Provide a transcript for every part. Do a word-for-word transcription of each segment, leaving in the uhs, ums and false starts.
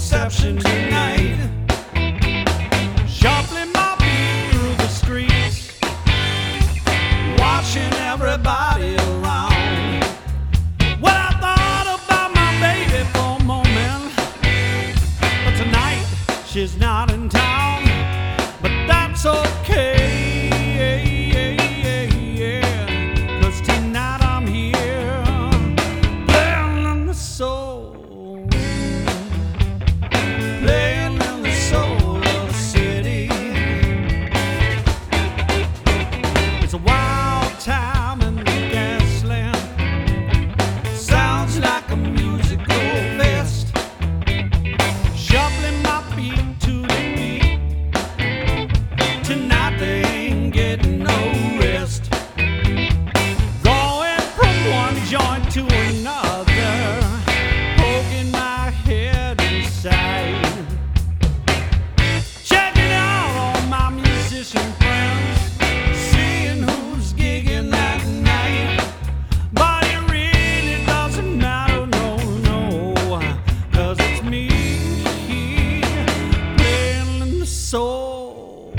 reception tonight. Shuffling my feet through the streets, watching everybody around. Well, I thought about my baby for a moment, but tonight she's not in town. But that's okay, 'cause tonight I'm here playing in the soul, playing in the soul of the city. It's a wild time in the Gaslamp, sounds like a musical fest. Shuffling my feet to the beat, tonight they ain't getting no rest. Going from one joint to another, poking my head inside, checking out all my musician friends, seeing who's gigging that night. But it really doesn't matter, no, no, 'cause it's me playing in the soul,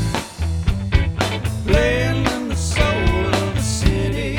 playing in the soul of the city.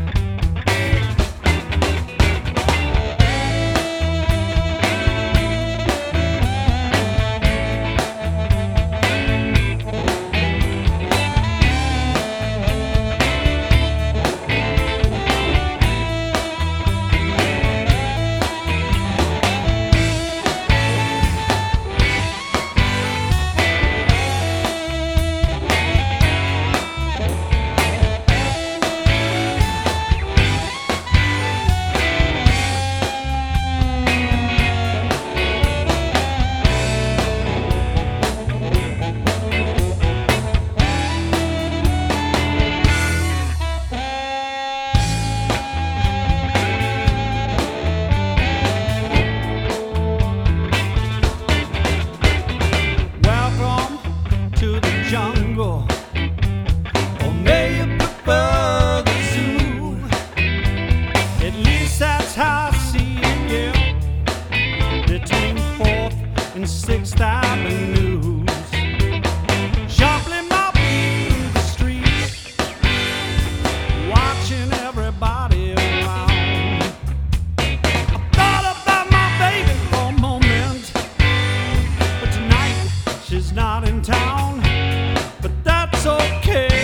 Welcome to the jungle, or may you prefer the zoo. At least that's how I see it, yeah, between fourth and sixth Avenues. Shuffling my feet through the streets, watching everybody around. I thought about my baby for a moment, but tonight she's not in town. But that's okay,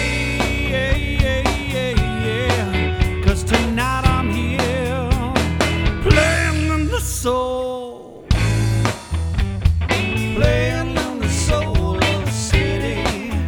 'cause tonight I'm here playing in the soul, playing in the soul of the city.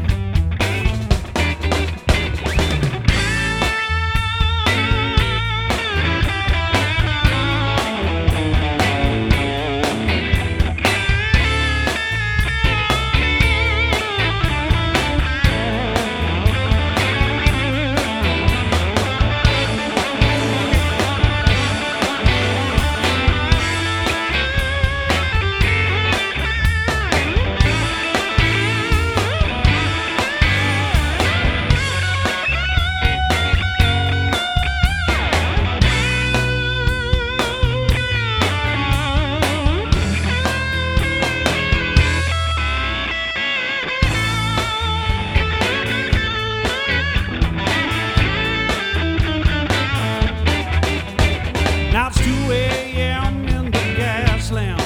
Now it's two a.m. in the Gaslamp,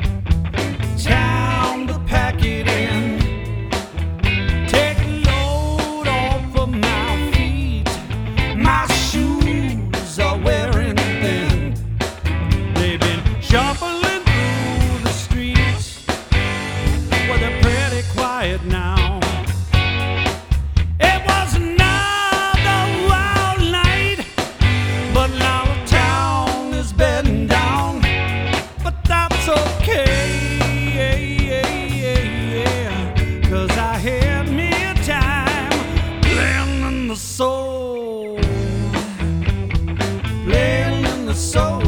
time to pack it in, take a load off of my feet. My shoes are wearing thin, they've been shuffling through the streets, well, they're pretty quiet now. It was another wild night, but now the town is bedding down. But that's okay, 'cause I had me a time playing in the soul, playing in the soul